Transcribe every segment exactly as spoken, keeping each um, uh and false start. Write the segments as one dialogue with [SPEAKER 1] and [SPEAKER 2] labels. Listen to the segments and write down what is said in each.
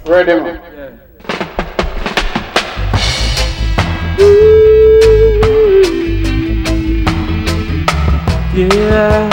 [SPEAKER 1] Ready, man.
[SPEAKER 2] Yeah. Yeah.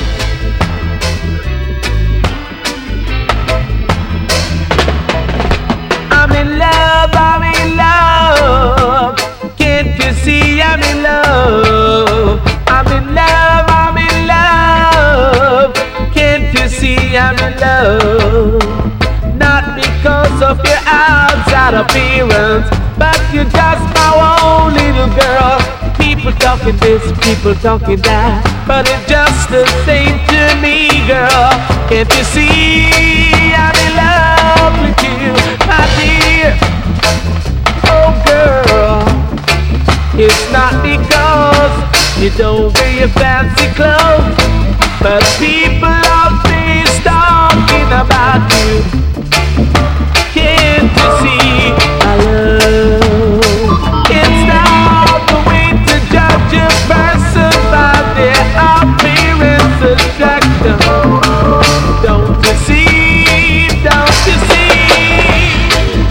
[SPEAKER 2] I'm in love, I'm in love. Can't you see I'm in love? I'm in love, I'm in love. Can't you see I'm in love? Not because of your outside appearance, but you're just my own little girl. People talking this, people talking that, but it's just the same to me, girl. Can't you see I'm in love with you, my dear? Oh, girl, it's not because you don't wear your fancy clothes, but people always talking about you. Can't you see I love? It's not the way to judge a person by their appearance attraction. Don't you see? Don't you see?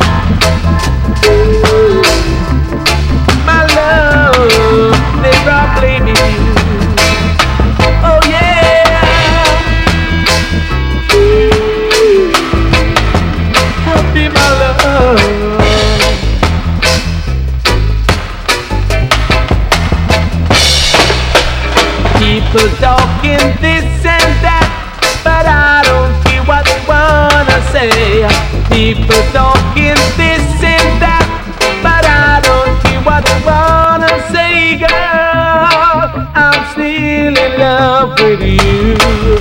[SPEAKER 2] Ooh, my love, they're all blaming you. Oh yeah. Ooh, help me, my love. People talking this and that, but I don't hear what they wanna say. People talking this and that, but I don't hear what they wanna say, girl. I'm still in love with you.